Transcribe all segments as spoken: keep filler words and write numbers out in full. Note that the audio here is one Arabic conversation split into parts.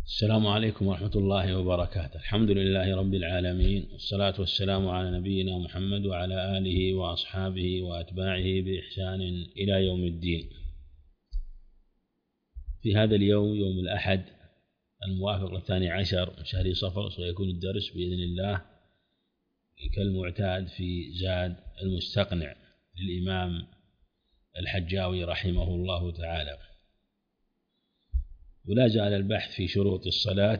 السلام عليكم ورحمة الله وبركاته. الحمد لله رب العالمين، والصلاة والسلام على نبينا محمد وعلى آله وأصحابه وأتباعه بإحسان إلى يوم الدين. في هذا اليوم يوم الأحد الموافق للثاني عشر من شهر صفر سيكون الدرس بإذن الله كالمعتاد في زاد المستقنع للإمام الحجاوي رحمه الله تعالى. ولا زال البحث في شروط الصلاة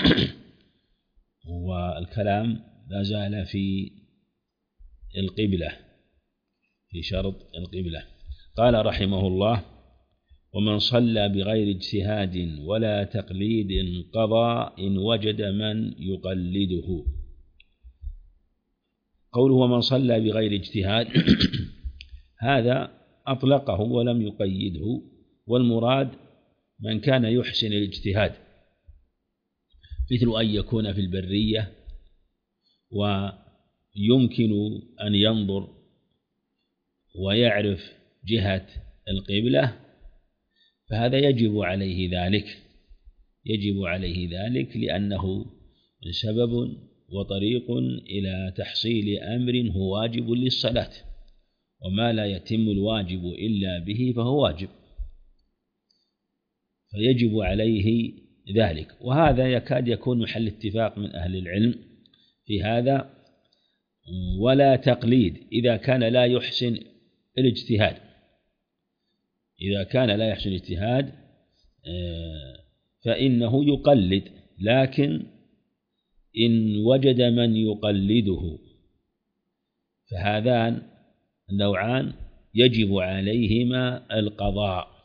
والكلام لا زال في القبلة، في شرط القبلة. قال رحمه الله: ومن صلى بغير اجتهاد ولا تقليد قضى إن وجد من يقلده. قوله ومن صلى بغير اجتهاد هذا أطلقه ولم يقيده، والمراد من كان يحسن الاجتهاد، مثل أن يكون في البرية ويمكن أن ينظر ويعرف جهة القبلة، فهذا يجب عليه ذلك يجب عليه ذلك لأنه سبب وطريق إلى تحصيل أمر هو واجب للصلاة، وما لا يتم الواجب إلا به فهو واجب، فيجب عليه ذلك. وهذا يكاد يكون محل اتفاق من أهل العلم في هذا. ولا تقليد إذا كان لا يحسن الاجتهاد إذا كان لا يحسن الاجتهاد فإنه يقلد، لكن إن وجد من يقلده فهذان النوعان يجب عليهما القضاء.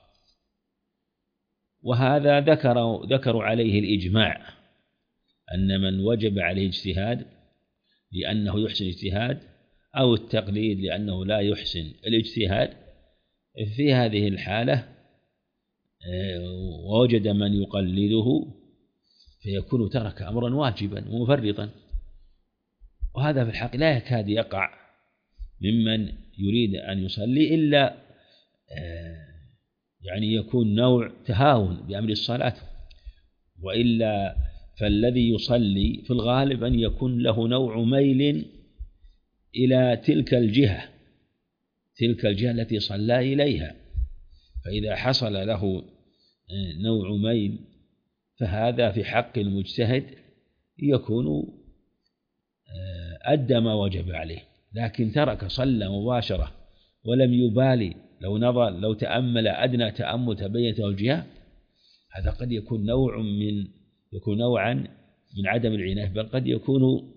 وهذا ذكر ذكروا عليه الإجماع أن من وجب عليه اجتهاد لأنه يحسن الاجتهاد أو التقليد لأنه لا يحسن الاجتهاد، في هذه الحالة ووجد من يقلده فيكون ترك أمرا واجبا ومفرطا. وهذا في الحق لا يكاد يقع ممن يريد أن يصلي إلا يعني يكون نوع تهاون بأمر الصلاة، وإلا فالذي يصلي في الغالب أن يكون له نوع ميل إلى تلك الجهة تلك الجهة التي صلى إليها، فإذا حصل له نوع ميل فهذا في حق المجتهد يكون أدى ما وجب عليه. لكن ترك صلى مباشرة ولم يبالي، لو نظر لو تأمل أدنى تأمل تبينت الجهة، هذا قد يكون نوع من يكون نوعا من عدم العناية، بل قد يكون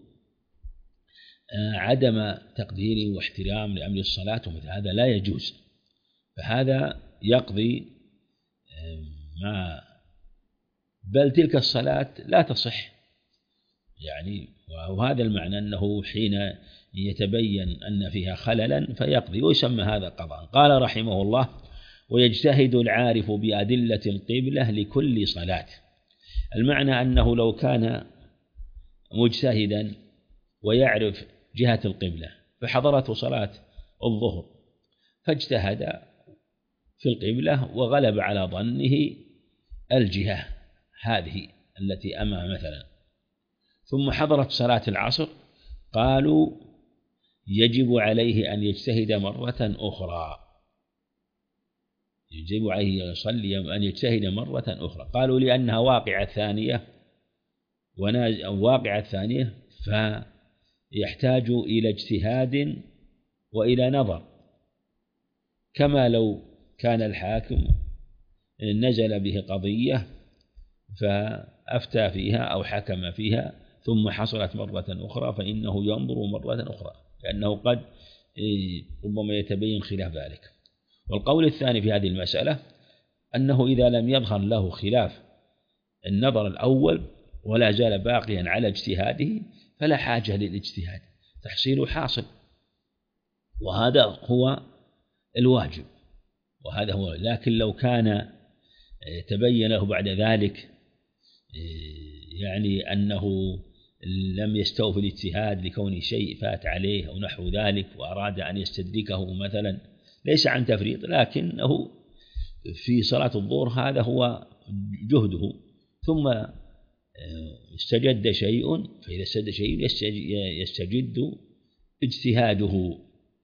عدم تقدير واحترام لأمر الصلاة، ومثل هذا لا يجوز، فهذا يقضي ما بل تلك الصلاة لا تصح يعني. وهذا المعنى أنه حين يتبين أن فيها خللا فيقضي، ويسمى هذا قضاء. قال رحمه الله: ويجتهد العارف بأدلة القبلة لكل صلاة. المعنى أنه لو كان مجتهدا ويعرف جهة القبلة فحضرته صلاة الظهر فاجتهد في القبلة وغلب على ظنه الجهة هذه التي أمام مثلا، ثم حضرت صلاة العصر، قالوا يجب عليه أن يجتهد مرة أخرى يجب عليه يصلي أن يجتهد مرة أخرى قالوا لأنها واقعة ثانية واقعة ثانية فيحتاج إلى اجتهاد وإلى نظر، كما لو كان الحاكم نزل به قضية فأفتى فيها أو حكم فيها ثم حصلت مرة أخرى فإنه ينظر مرة أخرى، لأنه قد ربما يتبين خلاف ذلك. والقول الثاني في هذه المسألة أنه إذا لم يظهر له خلاف النظر الأول ولا زال باقيا على اجتهاده فلا حاجة للاجتهاد، تحصيل حاصل، وهذا هو الواجب وهذا هو. لكن لو كان تبين له بعد ذلك يعني أنه لم يستوفي الاجتهاد لكون شيء فات عليه أو نحو ذلك وأراد أن يستدركه مثلا، ليس عن تفريط لكنه في صلاة الظهر هذا هو جهده، ثم استجد شيء، فإذا استجد شيء يستجد اجتهاده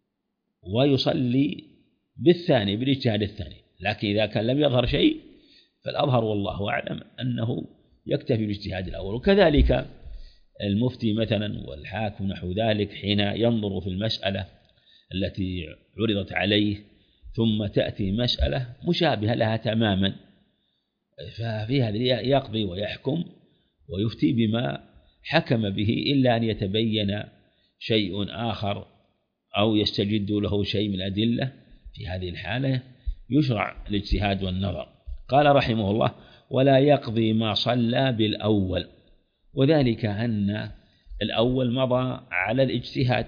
ويصلي بالثاني بالاجتهاد الثاني. لكن إذا كان لم يظهر شيء فالأظهر والله أعلم أنه يكتفي بالاجتهاد الأول. وكذلك المفتي مثلا والحاكم نحو ذلك حين ينظر في المسألة التي عرضت عليه ثم تأتي مسألة مشابهة لها تماما، ففي هذا يقضي ويحكم ويفتي بما حكم به، إلا أن يتبين شيء آخر أو يستجد له شيء من الأدلة، في هذه الحالة يشرع الاجتهاد والنظر. قال رحمه الله: ولا يقضي ما صلى بالأول، وذلك أن الأول مضى على الاجتهاد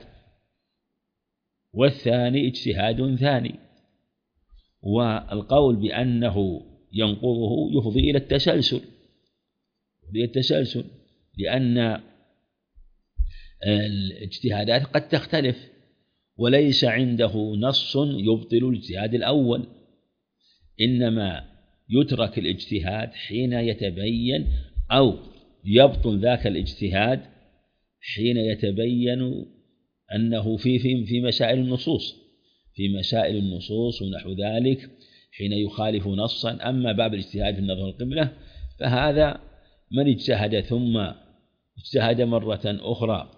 والثاني اجتهاد ثاني، والقول بأنه ينقضه يفضي إلى التسلسل التسلسل لأن الاجتهادات قد تختلف، وليس عنده نص يبطل الاجتهاد الأول، إنما يترك الاجتهاد حين يتبين أو يبطل ذاك الاجتهاد حين يتبين أنه في في في مسائل النصوص في مسائل النصوص ونحو ذلك حين يخالف نصا. أما باب الاجتهاد في النظر القبلة فهذا من اجتهد ثم اجتهد مرة أخرى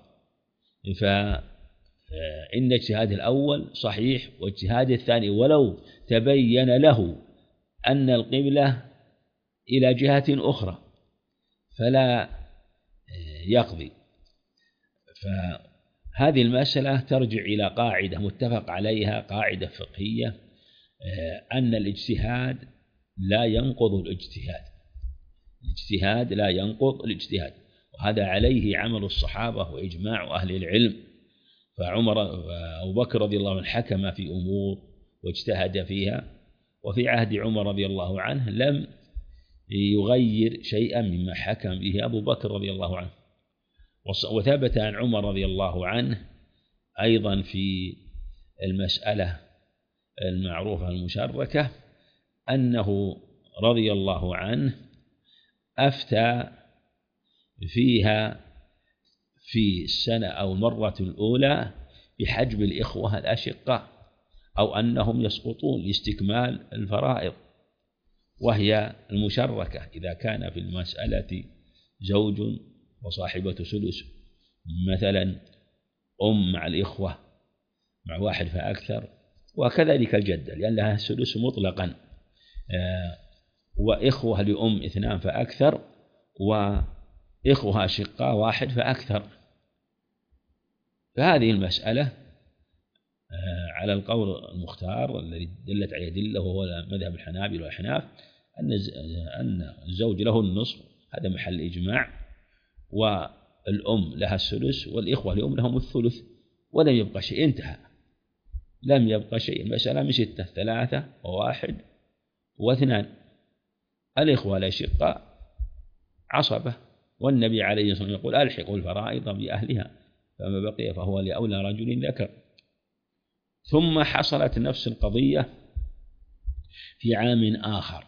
فإن اجتهاد الأول صحيح، واجتهاد الثاني ولو تبين له أن القبلة إلى جهة أخرى فلا يقضي. فهذه المسألة ترجع إلى قاعدة متفق عليها، قاعدة فقهية، أن الاجتهاد لا ينقض الاجتهاد الاجتهاد لا ينقض الاجتهاد وهذا عليه عمل الصحابة وإجماع أهل العلم. فعمر أبو بكر رضي الله عنه حكم في أمور واجتهد فيها، وفي عهد عمر رضي الله عنه لم يغير شيئا مما حكم به أبو بكر رضي الله عنه. وثبت عن عمر رضي الله عنه أيضا في المسألة المعروفة المشركة أنه رضي الله عنه أفتى فيها في السنة أو المرة الأولى بحجب الإخوة الأشقاء أو أنهم يسقطون لاستكمال الفرائض، وهي المشركة إذا كان في المسألة زوج وصاحبة سدس مثلا، أم مع الإخوة مع واحد فأكثر، وكذلك الجدة لأن لها السدس مطلقا، وإخوة لأم اثنان فأكثر، وإخوة أشقاء واحد فأكثر. فهذه المسألة على القول المختار الذي دلت عليه دلة وهو مذهب الحنابلة والأحناف أن الزوج له النصف، هذا محل إجماع، والأم لها السدس والإخوة لأم لهم الثلث، ولم يبقى شيء، انتهى، لم يبقى شيء. المسألة من ستة، ثلاثة وواحد واثنان. الإخوة الأشقاء عصبة، والنبي عليه الصلاة والسلام يقول: ألحقوا الفرائض بأهلها فما بقي فهو لأولى رجل ذكر. ثم حصلت نفس القضية في عام آخر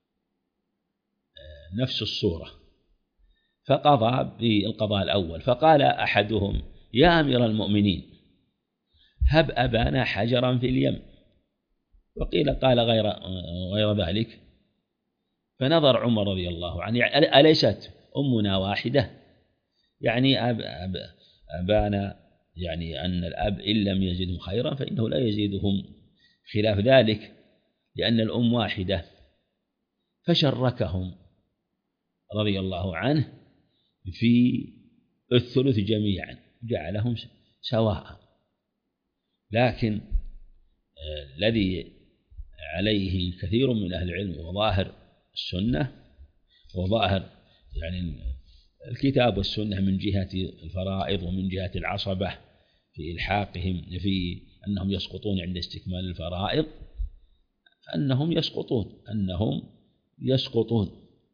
نفس الصورة، فقضى بالقضاء الأول، فقال أحدهم: يا أمير المؤمنين هب أبانا حجرا في اليم، وقيل قال غير, غير ذلك. فنظر عمر رضي الله عنه: أليست أمنا واحدة؟ يعني أب أب أبانا، يعني أن الأب إن لم يزدهم خيرا فإنه لا يزيدهم خلاف ذلك لأن الأم واحدة. فشركهم رضي الله عنه في الثلث جميعا، جعلهم سواء. لكن الذي عليه كثير من أهل العلم وظاهر السنة وظاهر يعني الكتاب والسنة من جهة الفرائض ومن جهة العصبة في إلحاقهم في أنهم يسقطون عند استكمال الفرائض، أنهم يسقطون أنهم يسقطون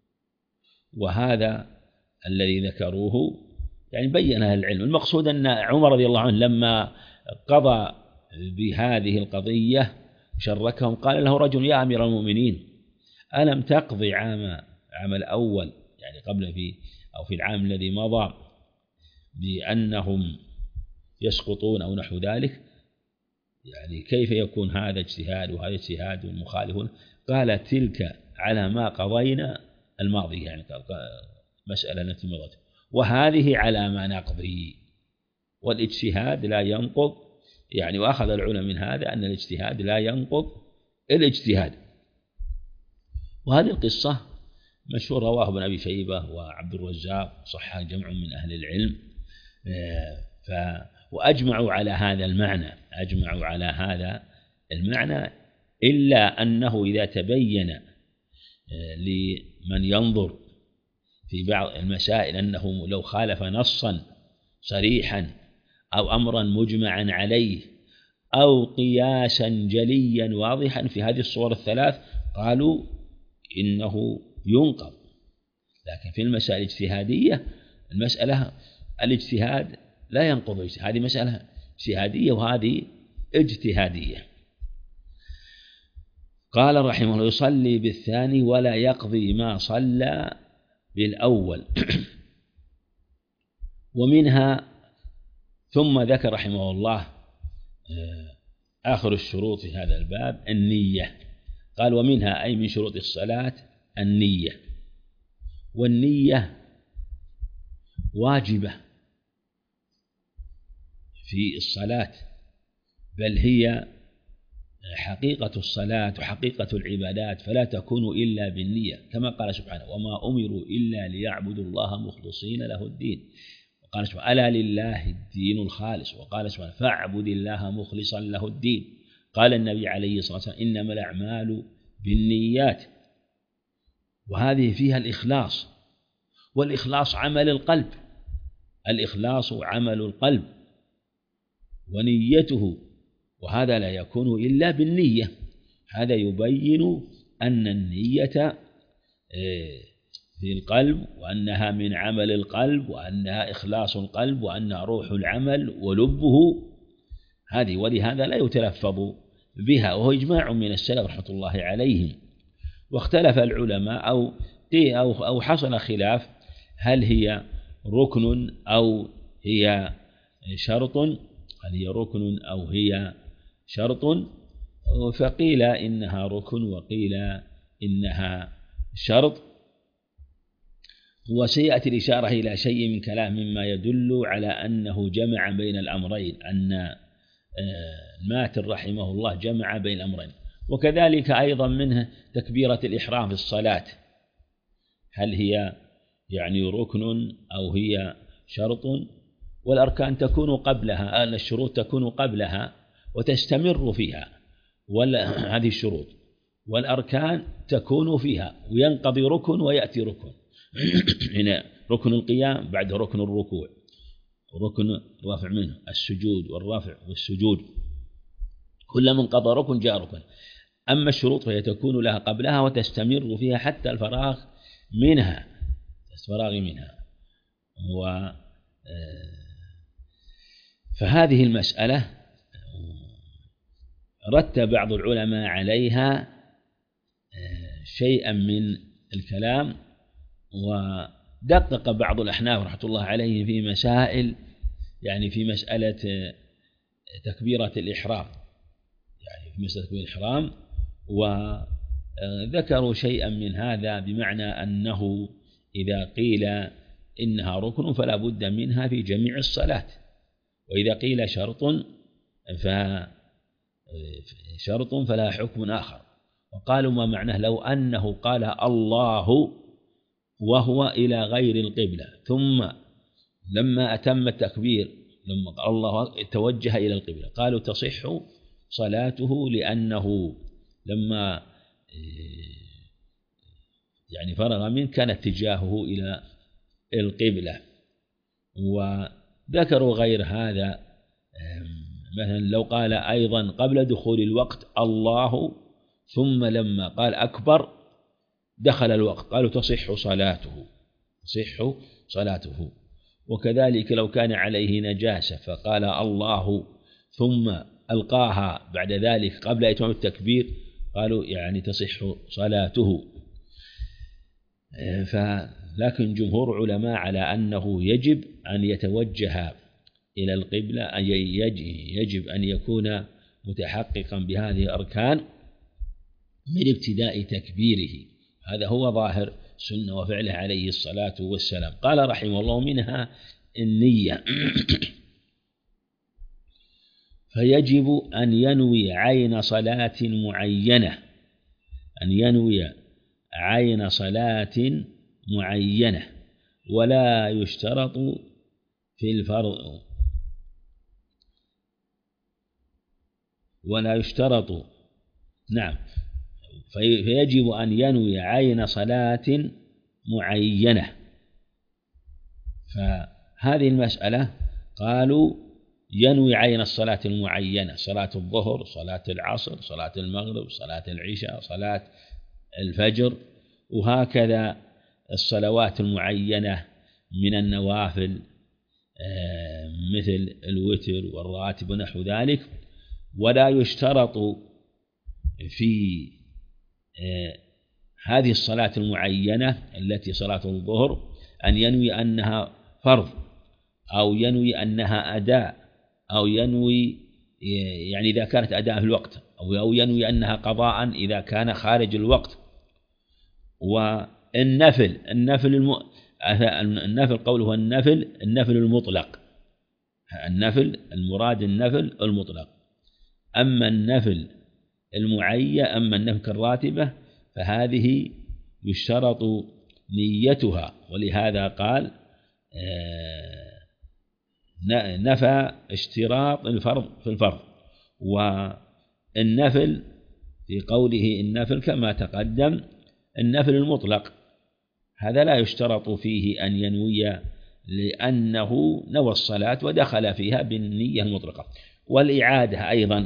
وهذا الذي ذكروه يعني بين أهل العلم. المقصود أن عمر رضي الله عنه لما قضى بهذه القضية شركهم قال له رجل: يا أمير المؤمنين ألم تقضي عام عام الأول، يعني قبل في أو في العام الذي مضى بأنهم يسقطون أو نحو ذلك، يعني كيف يكون هذا اجتهاد وهذا اجتهاد والمخالفون؟ قال تلك على ما قضينا الماضي، يعني مسألة التي مضت، وهذه على ما نقضي، والاجتهاد لا ينقض، يعني وأخذ العلماء من هذا أن الاجتهاد لا ينقض الاجتهاد. وهذه القصة مشهور، رواه ابن أبي شيبة وعبد الرزاق، صححه جمع من أهل العلم، ف وأجمعوا على هذا المعنى، أجمعوا على هذا المعنى، إلا أنه إذا تبين لمن ينظر في بعض المسائل أنه لو خالف نصا صريحا أو أمرا مجمعا عليه أو قياسا جليا واضحا في هذه الصور الثلاث، قالوا إنه ينقض. لكن في المسائل الاجتهادية، المسألة الاجتهاد لا ينقض، هذه مسألة اجتهادية وهذه اجتهادية. قال رحمه الله: يصلي بالثاني ولا يقضي ما صلى بالأول. ومنها، ثم ذكر رحمه الله آخر الشروط في هذا الباب النية. قال: ومنها أي من شروط الصلاة النية، والنية واجبة في الصلاة، بل هي حقيقة الصلاة وحقيقة العبادات، فلا تكون إلا بالنية، كما قال سبحانه: وما أمروا إلا ليعبدوا الله مخلصين له الدين. وقال سبحانه: ألا لله الدين الخالص. وقال سبحانه: فاعبد الله مخلصا له الدين. قال النبي عليه الصلاة والسلام: إنما الأعمال بالنيات. وهذه فيها الإخلاص، والإخلاص عمل القلب، الإخلاص عمل القلب ونيته، وهذا لا يكون إلا بالنية. هذا يبين أن النية في القلب، وأنها من عمل القلب، وأنها إخلاص القلب، وأنها روح العمل ولبه هذه، ولهذا لا يتلفظ بها، وهو إجماع من السلف رحمة الله عليهم. واختلف العلماء أو أو حصل خلاف، هل هي ركن أو هي شرط؟ هل هي ركن أو هي شرط؟ فقيل إنها ركن وقيل إنها شرط. وسيأتي الإشارة إلى شيء من كلام مما يدل على أنه جمع بين الأمرين، أن الماتن رحمه الله جمع بين الأمرين. وكذلك أيضا منه تكبيرة الإحرام في الصلاة، هل هي يعني ركن أو هي شرط؟ والأركان تكون قبلها، الشروط تكون قبلها وتستمر فيها، هذه الشروط، والأركان تكون فيها، وينقضي ركن ويأتي ركن. هنا ركن القيام، بعد ركن الركوع، ركن الرافع منه السجود والرافع والسجود، كلما انقضى ركن جاء ركن. أما الشروط فهي تكون لها قبلها وتستمر فيها حتى الفراغ منها، الفراغ منها. و فهذه المسألة رتب بعض العلماء عليها شيئا من الكلام، ودقق بعض الأحناف رحمة الله عليه في مسائل، يعني في مسألة تكبيرة الإحرام، يعني في مسألة تكبيرة الإحرام، وذكروا شيئا من هذا، بمعنى أنه إذا قيل إنها ركن فلا بد منها في جميع الصلاة، وإذا قيل شرط فشرط فلا حكم آخر. وقالوا ما معناه لو أنه قال الله وهو إلى غير القبلة، ثم لما أتم التكبير لما قال الله توجه إلى القبلة، قالوا تصح صلاته، لأنه لما يعني فرغ منه كان اتجاهه إلى القبلة. وذكروا غير هذا، مثلا لو قال أيضا قبل دخول الوقت الله، ثم لما قال أكبر دخل الوقت، قالوا تصح صلاته، تصح صلاته. وكذلك لو كان عليه نجاسة فقال الله ثم ألقاها بعد ذلك قبل إتمام التكبير، قالوا يعني تصح صلاته. لكن جمهور علماء على أنه يجب أن يتوجه إلى القبلة، أن يجب أن يكون متحققا بهذه الأركان من ابتداء تكبيره. هذا هو ظاهر سنة وفعله عليه الصلاة والسلام. قال رحمه الله: منها النية، فيجب أن ينوي عين صلاة معينة، أن ينوي عين صلاة معينة، ولا يشترط في الفرض ولا يشترط نعم فيجب أن ينوي عين صلاة معينة. فهذه المسألة قالوا ينوي عين الصلاة المعينة، صلاة الظهر، صلاة العصر، صلاة المغرب، صلاة العشاء، صلاة الفجر، وهكذا الصلوات المعينة من النوافل مثل الوتر والراتب ونحو ذلك. ولا يشترط في هذه الصلاة المعينة التي صلاة الظهر أن ينوي أنها فرض، أو ينوي أنها أداء، أو ينوي يعني إذا كانت أداء في الوقت، أو ينوي أنها قضاء إذا كان خارج الوقت. والنفل النفل الم... النفل قوله النفل النفل المطلق، النفل المراد النفل المطلق. أما النفل المعين، أما النفل كالراتبة فهذه يشترط نيتها، ولهذا قال نفى اشتراط الفرض في الفرض. والنفل في قوله النفل كما تقدم النفل المطلق هذا لا يشترط فيه أن ينوي، لأنه نوى الصلاة ودخل فيها بالنية المطلقة. والإعادة أيضا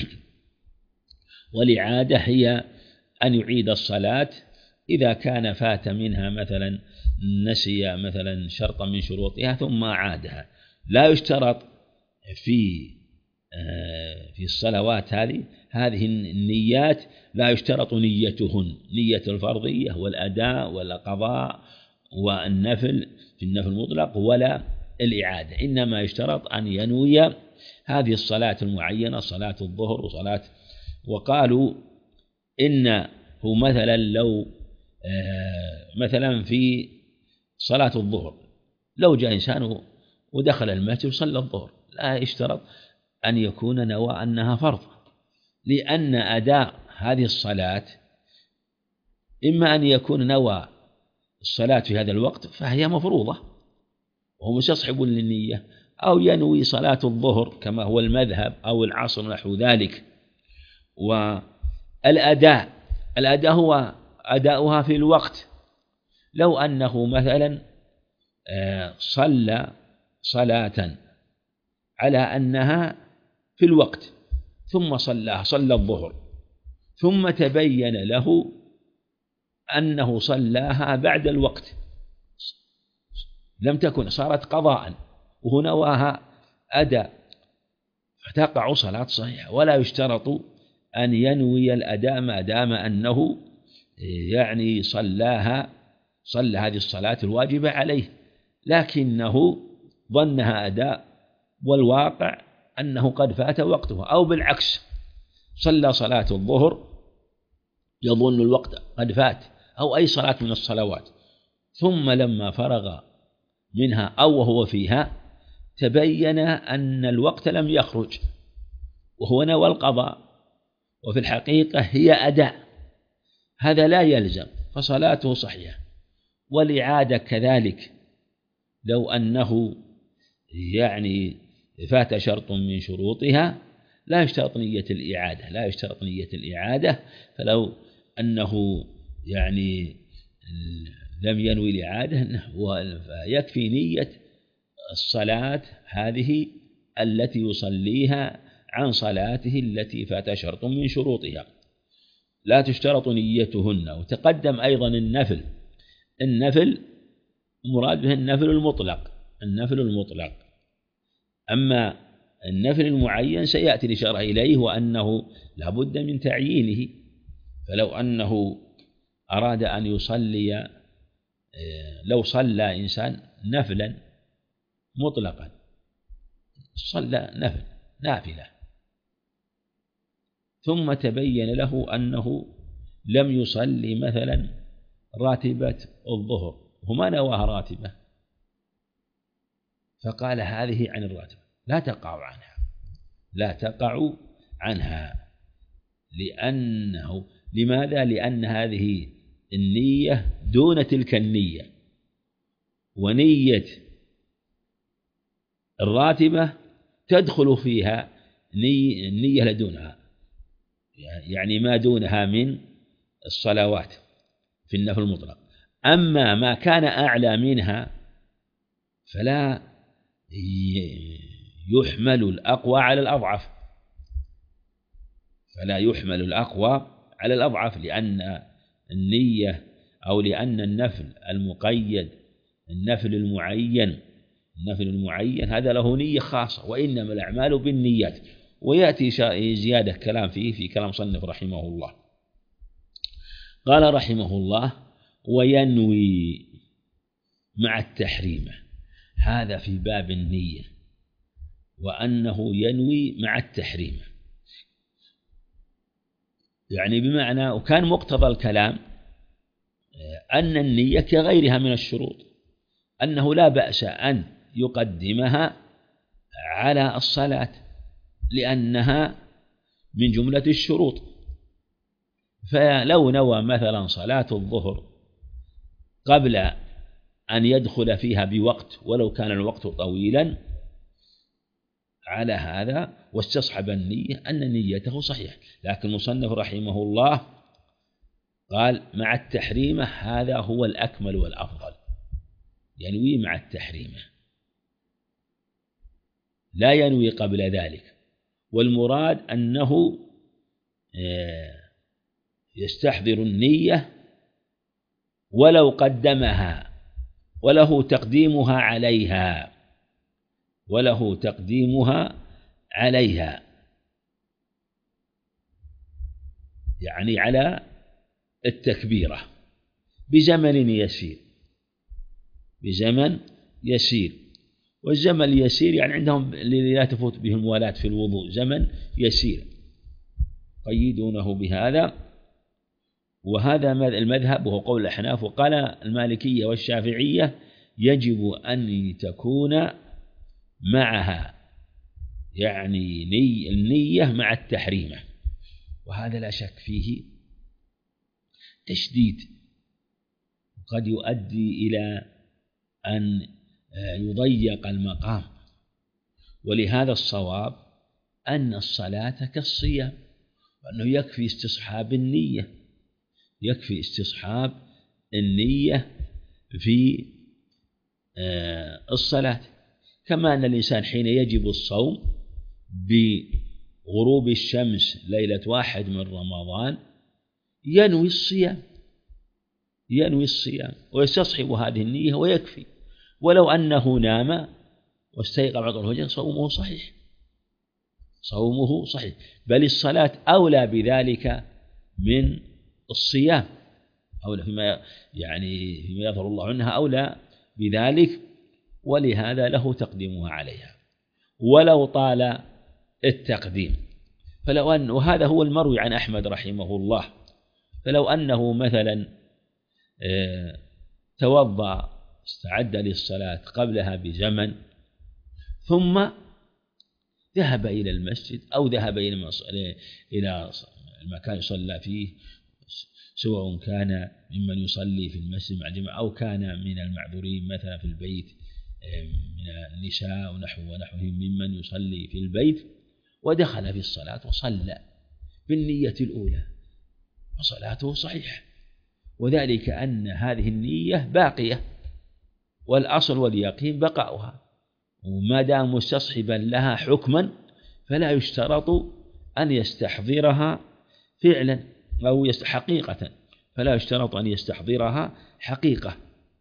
والإعادة هي أن يعيد الصلاة إذا كان فات منها مثلا نسي مثلا شرطا من شروطها ثم أعادها. لا يشترط في في الصلوات هذه هذه النيات لا يشترط نيتهن، نية الفرضية والأداء والقضاء والنفل في النفل المطلق ولا الإعادة، إنما يشترط أن ينوي هذه الصلاة المعينة، صلاة الظهر وصلاة. وقالوا إنه مثلا لو مثلا في صلاة الظهر لو جاء إنسان ودخل المسجد وصلى الظهر لا يشترط أن يكون نوى أنها فرض، لأن أداء هذه الصلاة إما أن يكون نوى الصلاة في هذا الوقت فهي مفروضة وهو مستصحب للنية، أو ينوي صلاة الظهر كما هو المذهب أو العصر نحو ذلك. والأداء الأداء هو أداؤها في الوقت، لو أنه مثلا صلى صلاة على أنها في الوقت ثم صلى صلى الظهر ثم تبين له أنه صلاها بعد الوقت، لم تكن صارت قضاء وهو نواها أداء، فتقع صلاة صحيحة. ولا يشترط أن ينوي الأداء ما دام أنه يعني صلاها صلى هذه الصلاة الواجبة عليه لكنه ظنها أداء والواقع أنه قد فات وقتها، أو بالعكس صلى صلاة الظهر يظن الوقت قد فات أو أي صلاة من الصلوات، ثم لما فرغ منها أو وهو فيها تبين أن الوقت لم يخرج وهو نوى القضاء وفي الحقيقة هي أداء، هذا لا يلزم فصلاته صحيحة. والإعادة كذلك لو أنه يعني فات شرط من شروطها لا يشترط نية الإعادة لا يشترط نية الإعادة فلو أنه يعني لم ينوي الإعادة يكفي نية الصلاة هذه التي يصليها عن صلاته التي فات شرط من شروطها، لا تشترط نيتهن. وتقدم أيضا النفل النفل مراد به النفل المطلق النفل المطلق أما النفل المعين سيأتي الإشارة إليه وأنه لا بد من تعيينه. فلو أنه أراد أن يصلي لو صلى إنسان نفلا مطلقا، صلى نفل نافلة ثم تبين له أنه لم يصلي مثلا راتبة الظهر وما نواها راتبة، فقال هذه عن الراتبة لا تقع عنها، لا تقع عنها لأنه لماذا؟ لأن هذه النية دون تلك النية، ونية الراتبة تدخل فيها النية لدونها، يعني ما دونها من الصلوات في النفل المطلق. أما ما كان أعلى منها فلا يحمل الأقوى على الأضعف، فلا يحمل الأقوى على الأضعف، لأن النية أو لأن النفل المقيد النفل المعين النفل المعين هذا له نية خاصة، وإنما الأعمال بالنيات. ويأتي زيادة كلام فيه في كلام صنف رحمه الله. قال رحمه الله: وينوي مع التحريم، هذا في باب النية، وأنه ينوي مع التحريم، يعني بمعنى وكان مقتضى الكلام أن النية كغيرها من الشروط، أنه لا بأس أن يقدمها على الصلاة لأنها من جملة الشروط. فلو نوى مثلا صلاة الظهر قبل أن يدخل فيها بوقت ولو كان الوقت طويلا على هذا واستصحب النية أن نيته صحيحة، لكن المصنف رحمه الله قال مع التحريم، هذا هو الأكمل والأفضل، ينوي مع التحريم لا ينوي قبل ذلك. والمراد أنه يستحضر النية ولو قدمها وله تقديمها عليها وله تقديمها عليها يعني على التكبيرة بزمن يسير بزمن يسير والزمن اليسير يعني عندهم لا تفوت به الموالاة في الوضوء، زمن يسير قيدونه بهذا. وهذا المذهب وهو قول الأحناف. وقال المالكية والشافعية يجب أن تكون معها يعني ني النية مع التحريمة، وهذا لا شك فيه تشديد قد يؤدي إلى أن يضيق المقام. ولهذا الصواب أن الصلاة كالصيام، وأنه يكفي استصحاب النية يكفي استصحاب النية في الصلاة، كما أن الإنسان حين يجب الصوم بغروب الشمس ليلة واحد من رمضان ينوي الصيام ينوي الصيام ويستصحب هذه النية ويكفي، ولو أنه نام واستيقظ بعد الفجر صومه صحيح صومه صحيح بل الصلاة أولى بذلك من الصيام، أولى فيما يعني فيما يظهر الله عنها أولى بذلك، ولهذا له تقديمها عليها ولو طال التقديم. فلو أن وهذا هو المروي عن أحمد رحمه الله، فلو أنه مثلا توضأ استعد للصلاة قبلها بزمن ثم ذهب إلى المسجد أو ذهب إلى المكان يصلى فيه، سواء كان ممن يصلي في المسجد مع الجماعة أو كان من المعذورين مثلا في البيت من النساء ونحو ونحوهم ممن يصلي في البيت، ودخل في الصلاة وصلى بالنية الأولى وصلاته صحيحة، وذلك أن هذه النية باقية والأصل واليقين بقاؤها، وما دام مستصحبا لها حكما فلا يشترط أن يستحضرها فعلا أو حقيقة فلا يشترط أن يستحضرها حقيقة.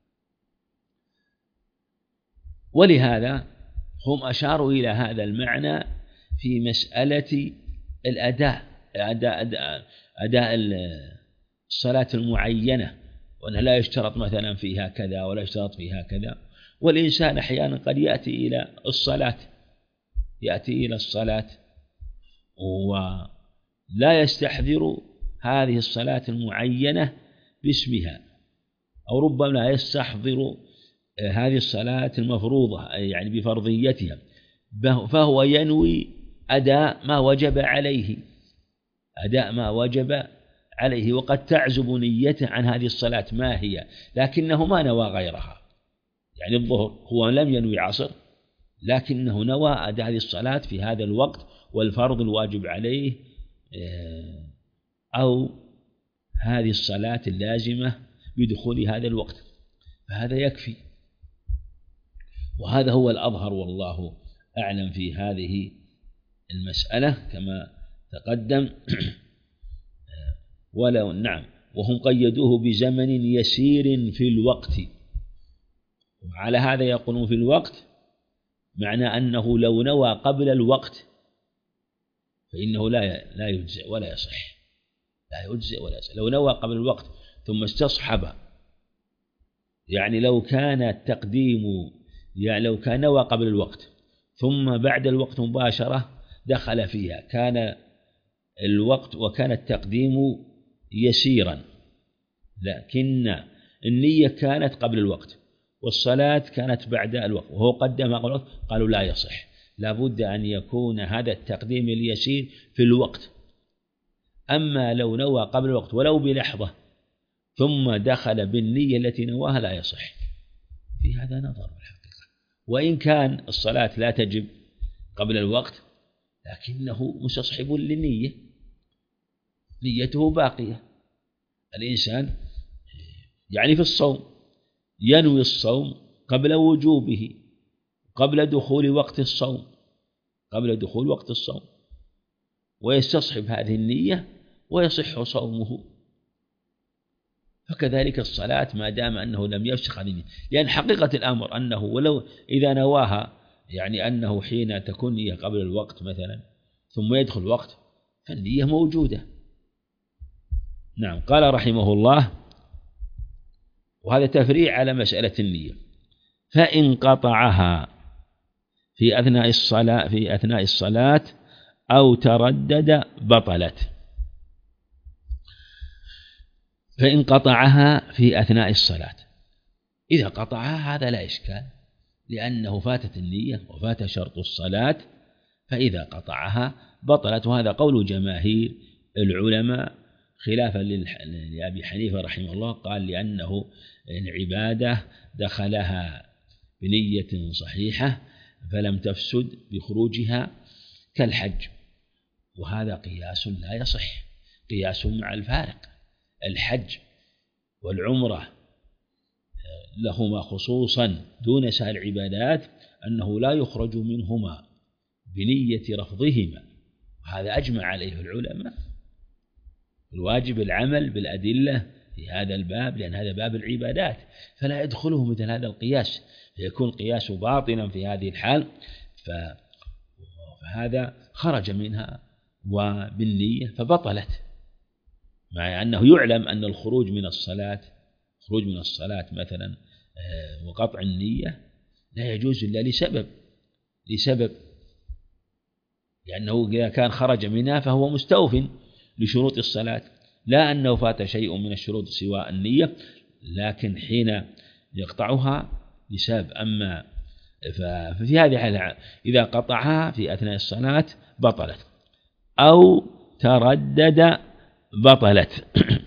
ولهذا هم أشاروا إلى هذا المعنى في مسألة الأداء أداء, أداء, أداء الصلاة المعينة، وأنه لا يشترط مثلا فيها كذا ولا يشترط فيها كذا. والإنسان أحيانا قد يأتي إلى الصلاة يأتي إلى الصلاة ولا يستحضر هذه الصلاة المعينة باسمها، أو ربما لا يستحضر هذه الصلاة المفروضة يعني بفرضيتها، فهو ينوي أداء ما وجب عليه أداء ما وجب عليه وقد تعزب نيته عن هذه الصلاة ما هي، لكنه ما نوى غيرها. يعني الظهر هو لم ينوي عصر، لكنه نوى أداء هذه الصلاة في هذا الوقت والفرض الواجب عليه، أو هذه الصلاة اللازمة بدخول هذا الوقت، فهذا يكفي. وهذا هو الأظهر والله أعلم في هذه المسألة كما تقدم. ولو نعم وهم قيدوه بزمن يسير في الوقت، وعلى هذا يقولون في الوقت معنى أنه لو نوى قبل الوقت فإنه لا لا يجزئ ولا يصح لا يجزئ ولا يصح. لو نوى قبل الوقت ثم استصحب، يعني لو كان التقديم يعني لو كان نوى قبل الوقت ثم بعد الوقت مباشرة دخل فيها كان الوقت وكان التقديم يسيرا، لكن النية كانت قبل الوقت والصلاة كانت بعد الوقت وهو قدم قبل الوقت، قالوا لا يصح، لا بد أن يكون هذا التقديم اليسير في الوقت. أما لو نوى قبل الوقت ولو بلحظة ثم دخل بالنية التي نواها لا يصح. في هذا نظر الحقيقة، وإن كان الصلاة لا تجب قبل الوقت لكنه مستصحب للنية، نيته باقية. الإنسان يعني في الصوم ينوي الصوم قبل وجوبه، قبل دخول وقت الصوم قبل دخول وقت الصوم ويستصحب هذه النية ويصح صومه. فكذلك الصلاة ما دام أنه لم يفسخ هذه النية، لأن حقيقة الأمر أنه ولو إذا نواها يعني أنه حين تكون نية قبل الوقت مثلا ثم يدخل الوقت فالنية موجودة. نعم. قال رحمه الله، وهذا تفريع على مسألة النية، فإن قطعها في أثناء الصلاة في أثناء الصلاة أو تردد بطلت. فإن قطعها في أثناء الصلاة، إذا قطعها هذا لا إشكال لأنه فاتت النية وفات شرط الصلاة، فإذا قطعها بطلت. وهذا قول جماهير العلماء خلافا لأبي حنيفة رحمه الله، قال لأنه العبادة دخلها بنية صحيحة فلم تفسد بخروجها كالحج، وهذا قياس لا يصح، قياس مع الفارق. الحج والعمرة لهما خصوصا دون سائر العبادات أنه لا يخرج منهما بنية رفضهما، وهذا أجمع عليه العلماء. الواجب العمل بالأدلة في هذا الباب، لأن هذا باب العبادات فلا يدخله مثل هذا القياس، فيكون القياس باطلا في هذه الحال، فهذا خرج منها وبالنية فبطلت، مع أنه يعلم أن الخروج من الصلاة خروج من الصلاة مثلا وقطع النية لا يجوز إلا لسبب لسبب لأنه إذا كان خرج منها فهو مستوف لشروط الصلاة، لا أنه فات شيء من الشروط سوى النية، لكن حين يقطعها بسبب. أما ففي هذه الحالة إذا قطعها في أثناء الصلاة بطلت، أو تردد بطلت.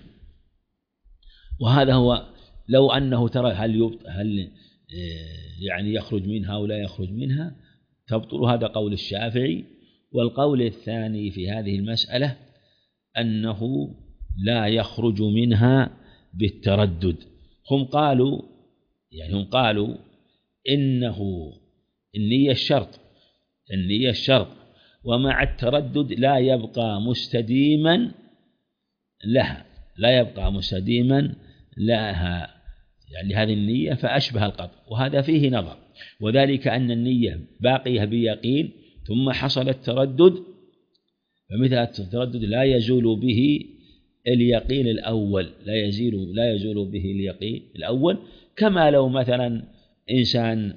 وهذا هو لو أنه ترى هل هل يعني يخرج منها أو لا يخرج منها تبطل. هذا قول الشافعي. والقول الثاني في هذه المسألة أنه لا يخرج منها بالتردد. هم قالوا يعني هم قالوا إنه النية الشرط النية الشرط ومع التردد لا يبقى مستديما لها لا يبقى مستديما لها يعني هذه النية، فأشبه القطع. وهذا فيه نظر، وذلك أن النية باقية بيقين ثم حصل التردد، فمثل التردد لا يزول به اليقين الأول، لا يزيل لا يزول به اليقين الأول، كما لو مثلا إنسان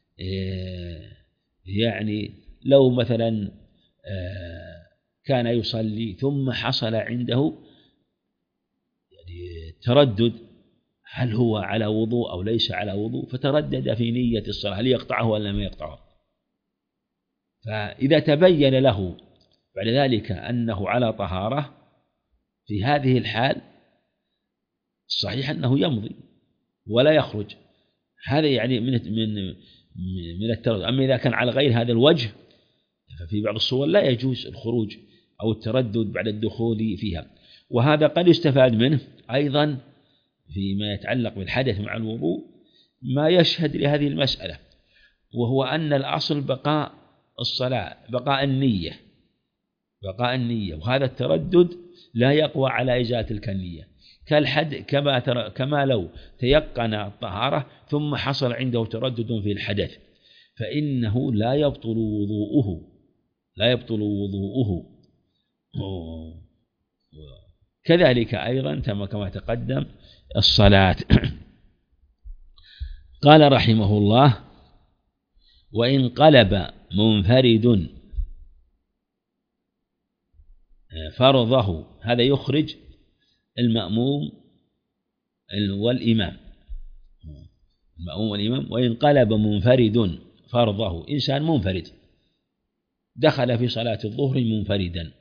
يعني لو مثلا كان يصلي ثم حصل عنده يعني تردد هل هو على وضوء أو ليس على وضوء، فتردد في نية الصلاة هل يقطعه ولا ما يقطعه. فإذا تبين له بعد ذلك أنه على طهارة في هذه الحال الصحيح أنه يمضي ولا يخرج، هذا يعني من من من التردد. أما إذا كان على غير هذا الوجه ففي بعض الصور لا يجوز الخروج أو التردد بعد الدخول فيها. وهذا قد يستفاد منه أيضا فيما يتعلق بالحدث مع الوضوء ما يشهد لهذه المسألة، وهو أن الأصل بقاء الصلاة، بقاء النية، بقاء النية، وهذا التردد لا يقوى على إزالة تلك النية، كالحد كما تر... كما لو تيقن الطهارة ثم حصل عنده تردد في الحدث فإنه لا يبطل وضوءه، لا يبطل وضوءه. كذلك أيضا كما تقدم الصلاة. قال رحمه الله: وإن قلب منفرد فرضه، هذا يخرج المأموم والإمام، المأموم والإمام. وإن قلب منفرد فرضه، إنسان منفرد دخل في صلاة الظهر منفردا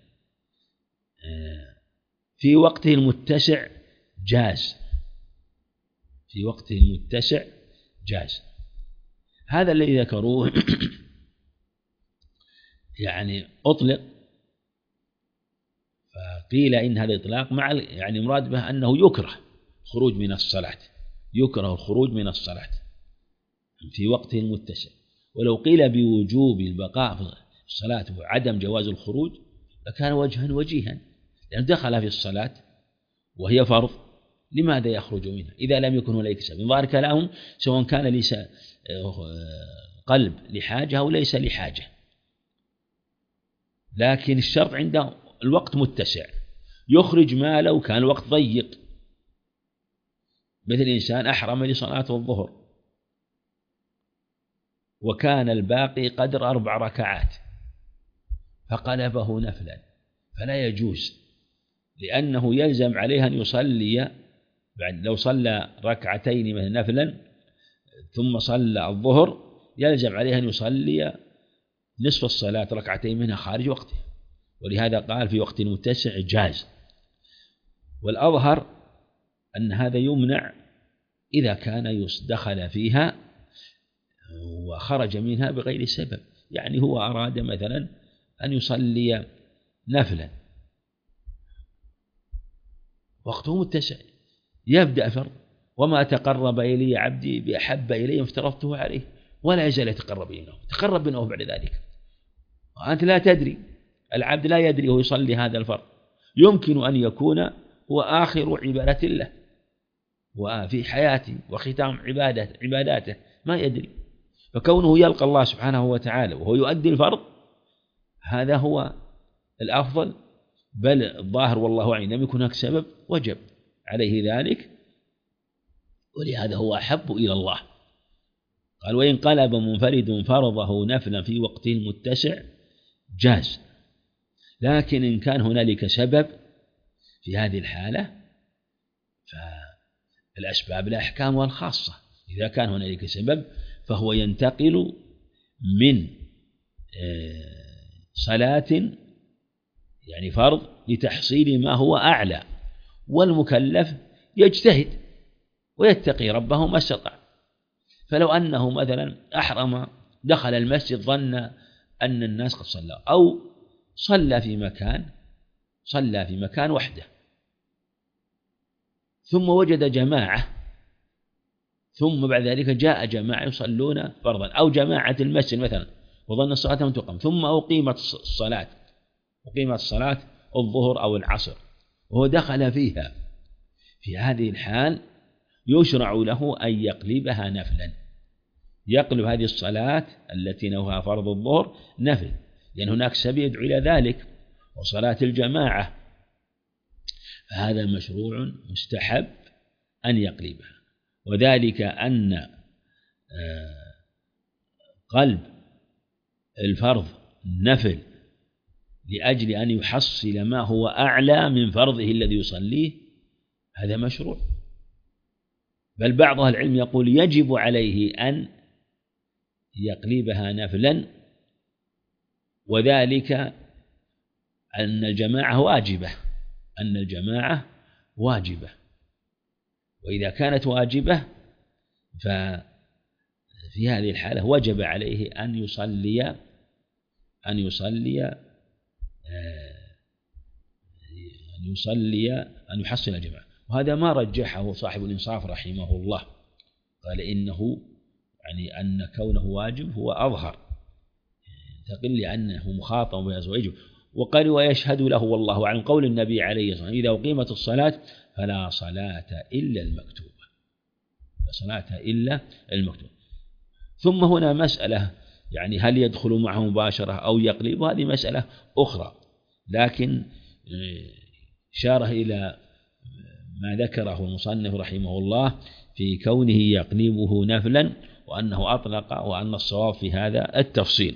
في وقته المتسع جاز، في وقته المتسع جاز. هذا الذي ذكروه يعني أطلق، فقيل إن هذا الإطلاق مع يعني مراد به أنه يكره خروج من الصلاة، يكره الخروج من الصلاة في وقته المتسع. ولو قيل بوجوب البقاء في الصلاة وعدم جواز الخروج لكان وجها وجيها، لأنه دخل في الصلاة وهي فرض، لماذا يخرج منها إذا لم يكن هنالك سبب؟ ظاهر كلامهم سواء كان ليس قلب لحاجة أو ليس لحاجة، لكن الشرط عنده الوقت متسع، يخرج ما لو كان الوقت ضيق، مثل إنسان أحرم لصلاة الظهر وكان الباقي قدر أربع ركعات فقلبه نفلا، فلا يجوز، لأنه يلزم عليه أن يصلي بعد، لو صلى ركعتين مثلا نفلا ثم صلى الظهر يلزم عليه أن يصلي نصف الصلاة ركعتين منها خارج وقتها، ولهذا قال في وقت متسع جاز. والأظهر أن هذا يمنع إذا كان دخل فيها وخرج منها بغير سبب، يعني هو أراد مثلا أن يصلي نفلا وقته متسع يبدأ فرض، وما تقرب إلي عبدي بأحب إلي افترضته عليه ولا يزال يتقرب إليه، تقرب منه بعد ذلك، وأنت لا تدري، العبد لا يدري هو يصلي هذا الفرض، يمكن أن يكون هو آخر عبادة له وفي حياته وختام عبادة عباداته ما يدري، فكونه يلقى الله سبحانه وتعالى وهو يؤدي الفرض هذا هو الأفضل، بل الظاهر والله أعلم لم يكن هناك سبب وجب عليه ذلك، ولهذا هو أحب إلى الله. قال: وإن قلب منفرد فرضه نفلا في وقته المتسع جاز، لكن إن كان هنالك سبب في هذه الحالة فالأسباب الأحكام الخاصة، إذا كان هنالك سبب فهو ينتقل من صلاة يعني فرض لتحصيل ما هو أعلى، والمكلف يجتهد ويتقي ربه ما استطاع. فلو أنه مثلا أحرم دخل المسجد ظن أن الناس قد صلوا، أو صلى في مكان صلى في مكان وحده ثم وجد جماعة، ثم بعد ذلك جاء جماعة يصلون فرضا، أو جماعة المسجد مثلا وظن الصلاة تقام، ثم أقيمت الصلاة أقيمت الصلاة الظهر أو العصر وهو دخل فيها، في هذه الحال يشرع له أن يقلبها نفلا، يقلب هذه الصلاة التي نوها فرض الظهر نفل، لأن هناك سبب يدعو إلى ذلك، وصلاة الجماعة فهذا مشروع مستحب أن يقلبها، وذلك أن قلب الفرض نفل لأجل أن يحصل ما هو أعلى من فرضه الذي يصليه هذا مشروع. بل بعض أهل العلم يقول يجب عليه أن يقلبها نفلا، وذلك أن الجماعة واجبة أن الجماعة واجبة وإذا كانت واجبة ففي هذه الحالة وجب عليه أن يصلي أن يصلي أن يصلي أن يحصل الجماعة. وهذا ما رجحه صاحب الإنصاف رحمه الله، قال إنه يعني أن كونه واجب هو أظهر تقل لأنه مخاطب ويجب. وقال ويشهد له والله أعلم قول النبي عليه الصلاة والسلام إذا أقيمت الصلاة فلا صلاة إلا المكتوبة، لا صلاة إلا المكتوبة. ثم هنا مسألة يعني هل يدخل معه مباشرة أو يقلب، هذه مسألة أخرى، لكن شاره إلى ما ذكره المصنف رحمه الله في كونه يقلبه نفلا وأنه أطلق، وأن الصواب في هذا التفصيل.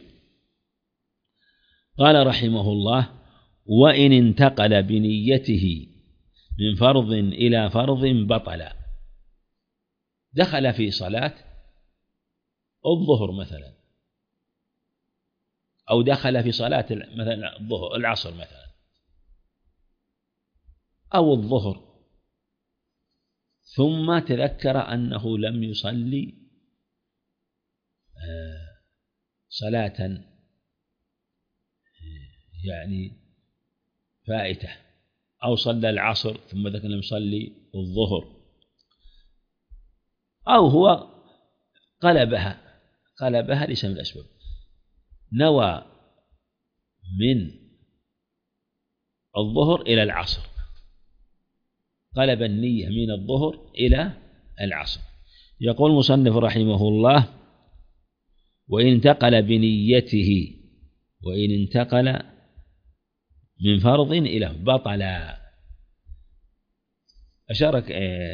قال رحمه الله وإن انتقل بنيته من فرض إلى فرض بطل. دخل في صلاة الظهر مثلا، أو دخل في صلاة مثلا الظهر العصر مثلا أو الظهر، ثم تذكر أنه لم يصلي صلاة يعني فائتة، أو صلى العصر ثم ذكر لم يصلي الظهر، أو هو قلبها قلبها ليس من الأسباب، نوى من الظهر إلى العصر، قلب النية من الظهر إلى العصر. يقول المصنف رحمه الله وإن انتقل بنيته وإن انتقل من فرض إلى بطل. أشارك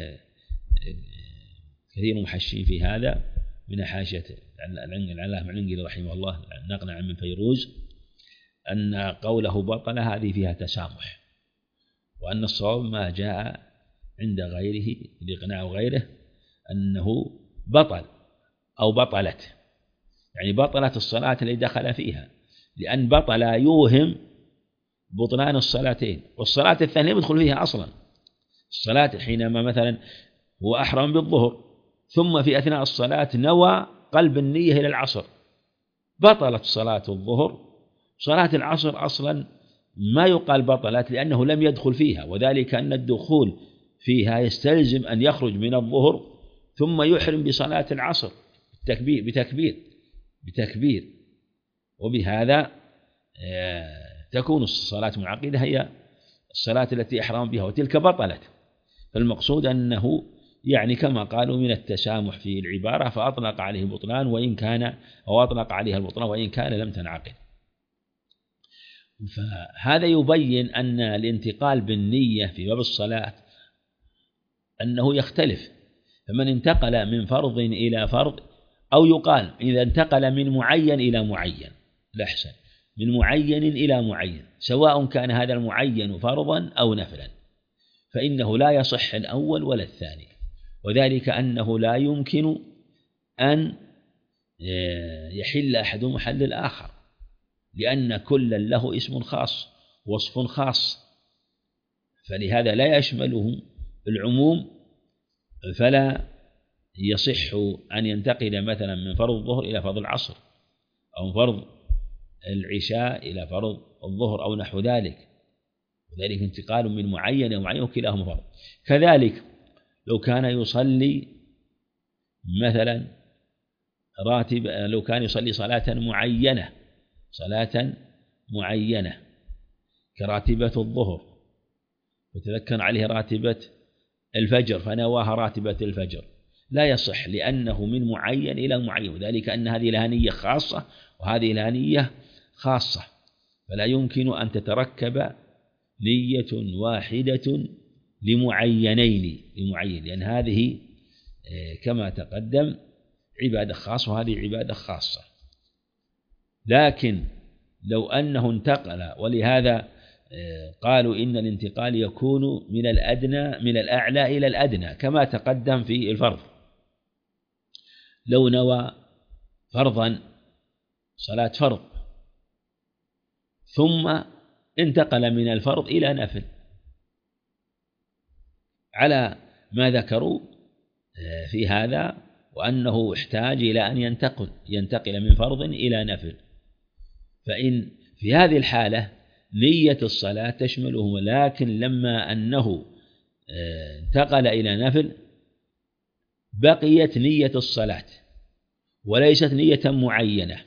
كثير من المحشين في هذا من حاشية العلامة العنقري رحمه الله نقل عن من فيروز أن قوله بطل هذه فيها تسامح، وأن الصواب ما جاء عند غيره لإقناع غيره أنه بطل أو بطلت، يعني بطلت الصلاة التي دخل فيها، لأن بطل يوهم بطلان الصلاتين، والصلاة الثانية يدخل فيها أصلا. الصلاة حينما مثلا هو أحرم بالظهر ثم في أثناء الصلاة نوى قلب النية إلى العصر، بطلت صلاة الظهر. صلاة العصر أصلا ما يقال بطلت لأنه لم يدخل فيها، وذلك أن الدخول فيها يستلزم أن يخرج من الظهر ثم يحرم بصلاة العصر بتكبير بتكبير بتكبير وبهذا تكون الصلاة منعقدة هي الصلاة التي أحرم بها، وتلك بطلت. فالمقصود أنه يعني كما قالوا من التسامح في العبارة، فأطلق عليه البطلان وإن كان أو أطلق عليها البطلان وإن كان لم تنعقد. فهذا يبين أن الانتقال بالنية في باب الصلاة أنه يختلف، فمن انتقل من فرض إلى فرض، أو يقال إذا انتقل من معين إلى معين الأحسن، من معين إلى معين سواء كان هذا المعين فرضا أو نفلا، فإنه لا يصح الأول ولا الثاني، وذلك أنه لا يمكن أن يحل أحد محل الآخر، لأن كل له اسم خاص وصف خاص، فلهذا لا يشمله العموم، فلا يصح أن ينتقل مثلا من فرض الظهر إلى فرض العصر، أو من فرض العشاء إلى فرض الظهر أو نحو ذلك، وذلك انتقال من معين إلى معين وكلاهما فرض. كذلك لو كان يصلي مثلا راتب، لو كان يصلي صلاة معينة صلاة معينة كراتبة الظهر، وتذكر عليه راتبة الفجر فنواها راتبة الفجر، لا يصح لأنه من معين إلى معين، وذلك أن هذه لها نية خاصة وهذه لها نية خاصة، فلا يمكن أن تتركب نية واحدة لمعينين لمعين لأن هذه كما تقدم عبادة خاصة وهذه عبادة خاصة. لكن لو أنه انتقل، ولهذا قالوا إن الانتقال يكون من الأدنى من الأعلى إلى الأدنى كما تقدم في الفرض. لو نوى فرضا صلاة فرض ثم انتقل من الفرض إلى نفل على ما ذكروا في هذا، وأنه احتاج إلى أن ينتقل ينتقل من فرض إلى نفل، فإن في هذه الحالة نية الصلاة تشملهما، لكن لما أنه انتقل إلى نفل بقيت نية الصلاة وليست نية معينة،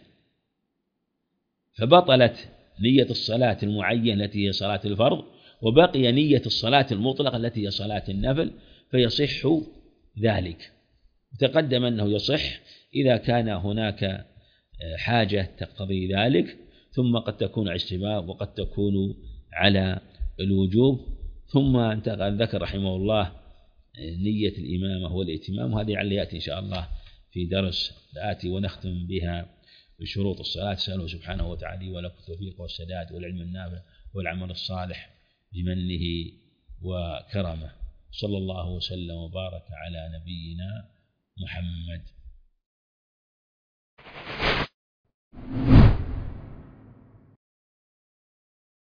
فبطلت نية الصلاة المعينة التي هي صلاة الفرض، وبقي نية الصلاة المطلقة التي هي صلاة النفل، فيصح ذلك. تقدم أنه يصح إذا كان هناك حاجة تقتضي ذلك، ثم قد تكون على الاشتباه وقد تكون على الوجوب. ثم انتقل ذكر رحمه الله نية الإمامة والائتمام، وهذه على يأتي إن شاء الله في درس الآتي، ونختم بها بشروط الصلاة. سأله سبحانه وتعالى ولكم التوفيق والسداد والعلم النافع والعمل الصالح بمنه وكرمه. صلى الله وسلم وبارك على نبينا محمد.